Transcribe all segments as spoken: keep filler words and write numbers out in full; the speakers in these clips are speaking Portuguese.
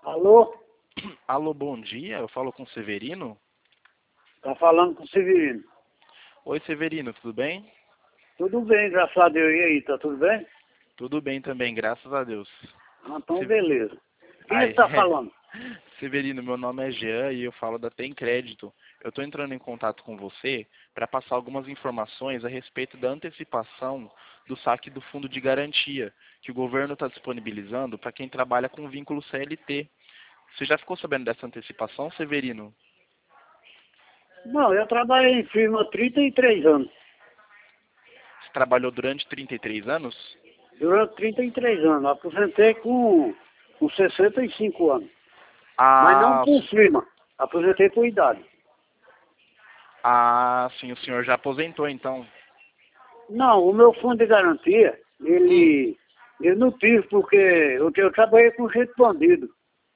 Alô? Alô, bom dia. Eu falo com o Severino. Tá falando com o Severino. Oi, Severino, tudo bem? Tudo bem, graças a Deus. E aí, tá tudo bem? Tudo bem também, graças a Deus. Ah, então, Se- beleza. Quem é Ai, que tá falando? Severino, meu nome é Jean e eu falo da Tem Crédito. Eu estou entrando em contato com você para passar algumas informações a respeito da antecipação do saque do fundo de garantia que o governo está disponibilizando para quem trabalha com vínculo C L T. Você já ficou sabendo dessa antecipação, Severino? Não, eu trabalhei em firma há trinta e três anos. Você trabalhou durante trinta e três anos? Durante trinta e três anos. Aposentei com, com sessenta e cinco anos. Mas não Ah, por firma. Aposentei por idade. ah, sim, o senhor já aposentou então. Não, o meu fundo de garantia, Hum. ele, ele não tive, porque eu, eu trabalhei com gente bandido.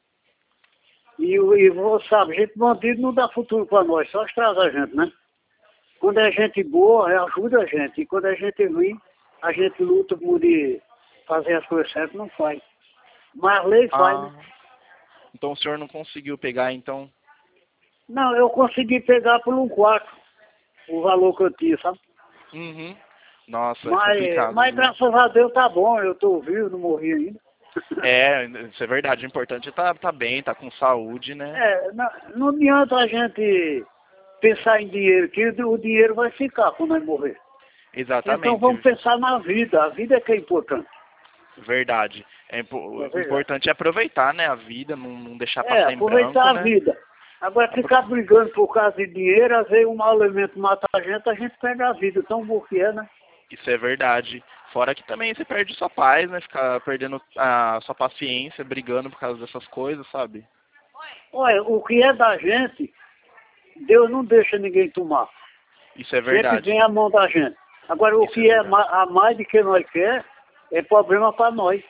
E, o- e você sabe, gente bandido não dá futuro para nós, só estraga a gente, né? Quando é gente boa, é, ajuda a gente. E quando é gente ruim, a gente luta por de fazer as coisas certas, não faz. Mas a lei faz, né? Ah, então o senhor não conseguiu pegar então? Não, eu consegui pegar por um quarto o valor que eu tinha, sabe? Uhum. Nossa, é Mas, complicado, mas viu? graças a Deus tá bom, eu tô vivo, não morri ainda. É, isso é verdade. O importante é tá, tá bem, tá com saúde, né? É, não, não adianta a gente pensar em dinheiro, que o dinheiro vai ficar quando nós morrer. Então Exatamente. vamos pensar na vida, a vida é que é importante. Verdade. É, impo- É o verdade. importante é aproveitar, né, a vida, não, não deixar É, passar em branco, aproveitar a né? vida. Agora, Apro- ficar brigando por causa de dinheiro, às vezes um mau elemento mata a gente, a gente perde a vida. Tão bom que é, né? Isso é verdade. Fora que também você perde sua paz, né? Ficar perdendo a sua paciência, brigando por causa dessas coisas, sabe? Olha, o que é da gente, Deus não deixa ninguém tomar. Isso é Sempre verdade. vem a mão da gente. Agora, o Isso é que é verdade. ma- a mais de que nós quer, é problema para nós.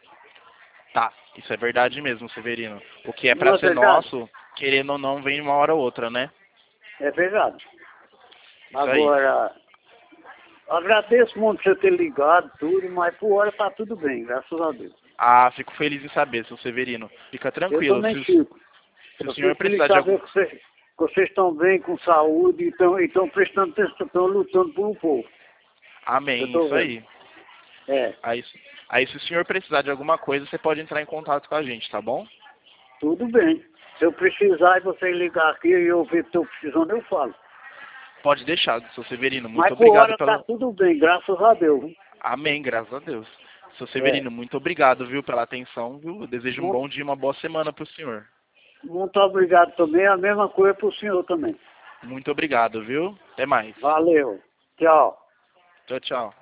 Tá, isso é verdade mesmo, Severino. O que é Não pra é ser verdade? nosso, querendo ou não, vem uma hora ou outra, né? É verdade. Isso aí. Agora, agradeço muito você ter ligado, tudo, mas por hora tá tudo bem, graças a Deus. Ah, fico feliz em saber, seu Severino. Fica Eu tranquilo. também Se, o- fico. se o Eu senhor fico feliz precisar de de algum. saber que vocês, que vocês estão bem, com saúde, e estão, e estão prestando atenção, estão lutando por um povo. Eu Amém, estou isso vendo. aí. É, Aí, aí, se o senhor precisar de alguma coisa, você pode entrar em contato com a gente, tá bom? tudo bem. Se eu precisar e vocês ligar aqui e eu ver que estou precisando, eu falo. Pode deixar, seu Severino. Muito Mas por obrigado hora está pela. tudo bem, graças a Deus. Viu? Amém, graças a Deus. Seu É. Severino, muito obrigado, viu, pela atenção, viu? Eu desejo um Muito, bom dia e uma boa semana pro senhor. muito obrigado também. A mesma coisa para o senhor também. Muito obrigado, viu? Até mais. Valeu. Tchau. Tchau, tchau.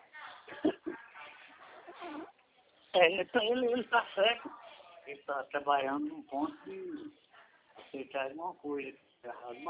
É, ele, tá- ele, ele tá certo. Ele está trabalhando num ponto que aceitar alguma coisa. Errado.